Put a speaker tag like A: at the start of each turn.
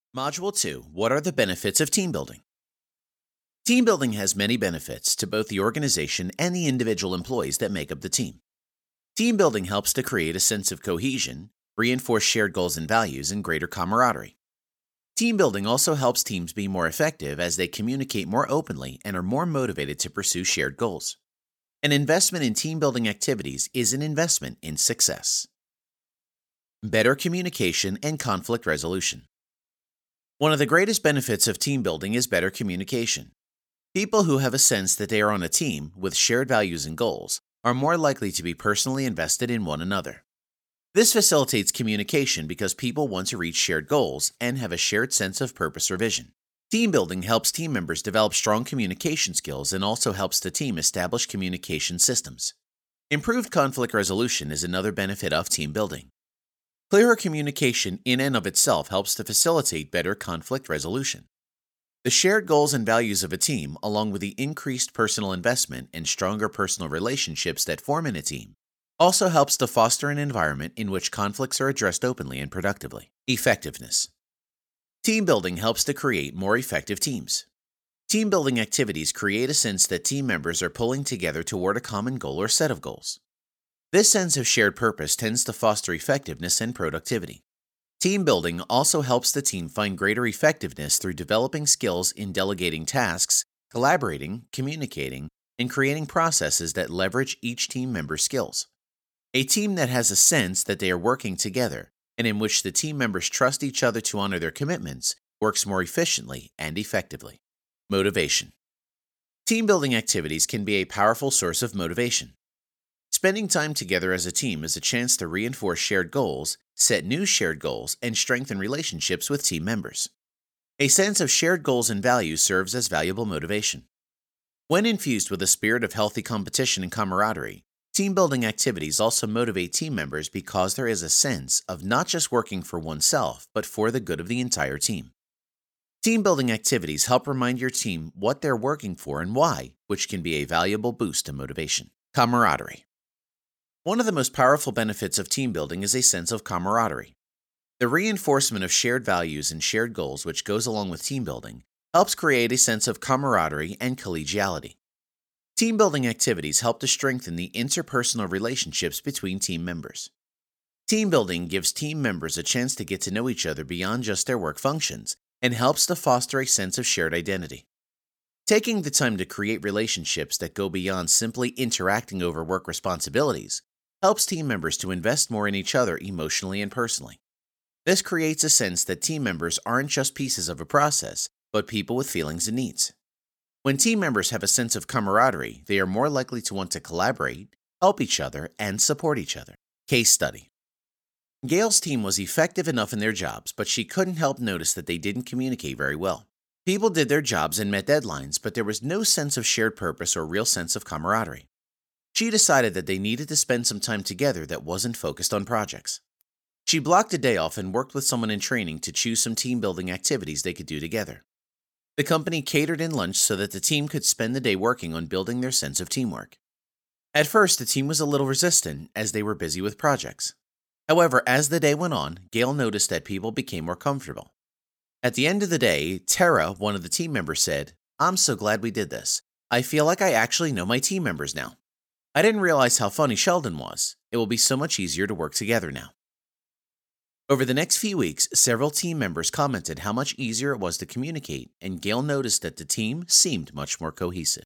A: Module 2. What are the benefits of team building? Team building has many benefits to both the organization and the individual employees that make up the team. Team building helps to create a sense of cohesion, reinforce shared goals and values, and greater camaraderie. Team building also helps teams be more effective as they communicate more openly and are more motivated to pursue shared goals. An investment in team building activities is an investment in success. Better communication and conflict resolution. One of the greatest benefits of team building is better communication. People who have a sense that they are on a team with shared values and goals are more likely to be personally invested in one another. This facilitates communication because people want to reach shared goals and have a shared sense of purpose or vision. Team building helps team members develop strong communication skills and also helps the team establish communication systems. Improved conflict resolution is another benefit of team building. Clearer communication in and of itself helps to facilitate better conflict resolution. The shared goals and values of a team, along with the increased personal investment and stronger personal relationships that form in a team, also helps to foster an environment in which conflicts are addressed openly and productively. Effectiveness. Team building helps to create more effective teams. Team building activities create a sense that team members are pulling together toward a common goal or set of goals. This sense of shared purpose tends to foster effectiveness and productivity. Team building also helps the team find greater effectiveness through developing skills in delegating tasks, collaborating, communicating, and creating processes that leverage each team member's skills. A team that has a sense that they are working together and in which the team members trust each other to honor their commitments works more efficiently and effectively. Motivation. Team building activities can be a powerful source of motivation. Spending time together as a team is a chance to reinforce shared goals, set new shared goals, and strengthen relationships with team members. A sense of shared goals and values serves as valuable motivation. When infused with a spirit of healthy competition and camaraderie, team building activities also motivate team members because there is a sense of not just working for oneself, but for the good of the entire team. Team building activities help remind your team what they're working for and why, which can be a valuable boost to motivation. Camaraderie. One of the most powerful benefits of team building is a sense of camaraderie. The reinforcement of shared values and shared goals, which goes along with team building, helps create a sense of camaraderie and collegiality. Team building activities help to strengthen the interpersonal relationships between team members. Team building gives team members a chance to get to know each other beyond just their work functions and helps to foster a sense of shared identity. Taking the time to create relationships that go beyond simply interacting over work responsibilities helps team members to invest more in each other emotionally and personally. This creates a sense that team members aren't just pieces of a process, but people with feelings and needs. When team members have a sense of camaraderie, they are more likely to want to collaborate, help each other, and support each other. Case study. Gail's team was effective enough in their jobs, but she couldn't help notice that they didn't communicate very well. People did their jobs and met deadlines, but there was no sense of shared purpose or real sense of camaraderie. She decided that they needed to spend some time together that wasn't focused on projects. She blocked a day off and worked with someone in training to choose some team-building activities they could do together. The company catered in lunch so that the team could spend the day working on building their sense of teamwork. At first, the team was a little resistant as they were busy with projects. However, as the day went on, Gail noticed that people became more comfortable. At the end of the day, Tara, one of the team members, said, "I'm so glad we did this. I feel like I actually know my team members now. I didn't realize how funny Sheldon was. It will be so much easier to work together now." Over the next few weeks, several team members commented how much easier it was to communicate, and Gail noticed that the team seemed much more cohesive.